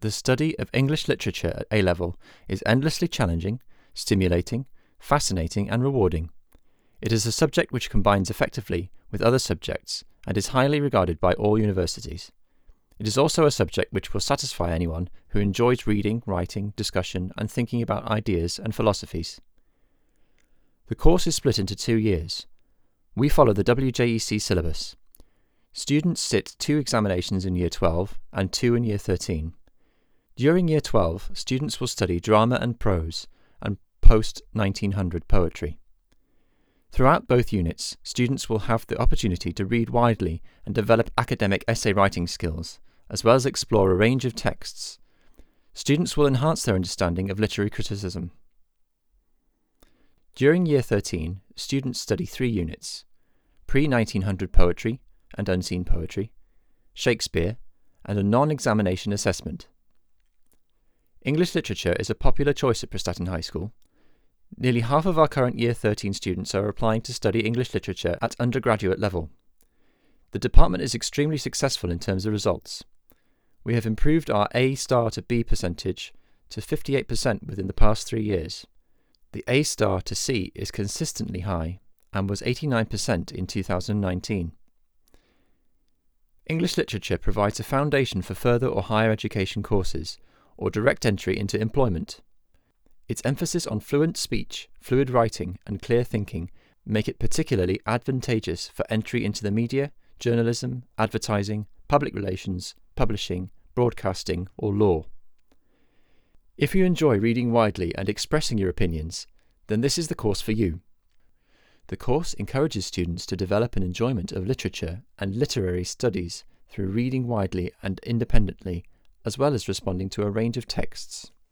The study of English literature at A-level is endlessly challenging, stimulating, fascinating and rewarding. It is a subject which combines effectively with other subjects and is highly regarded by all universities. It is also a subject which will satisfy anyone who enjoys reading, writing, discussion and thinking about ideas and philosophies. The course is split into 2 years. We follow the WJEC syllabus. Students sit 2 examinations in Year 12 and 2 in Year 13. During Year 12, students will study drama and prose and post-1900 poetry. Throughout both units, students will have the opportunity to read widely and develop academic essay writing skills, as well as explore a range of texts. Students will enhance their understanding of literary criticism. During Year 13, students study 3 units: pre-1900 poetry and unseen poetry, Shakespeare, and a non-examination assessment. English literature is a popular choice at Prestatyn High School. Nearly half of our current Year 13 students are applying to study English literature at undergraduate level. The department is extremely successful in terms of results. We have improved our A* to B percentage to 58% within the past 3 years. The A* to C is consistently high and was 89% in 2019. English literature provides a foundation for further or higher education courses, or direct entry into employment. Its emphasis on fluent speech, fluid writing, and clear thinking make it particularly advantageous for entry into the media, journalism, advertising, public relations, publishing, broadcasting, or law. If you enjoy reading widely and expressing your opinions, then this is the course for you. The course encourages students to develop an enjoyment of literature and literary studies through reading widely and independently, as well as responding to a range of texts.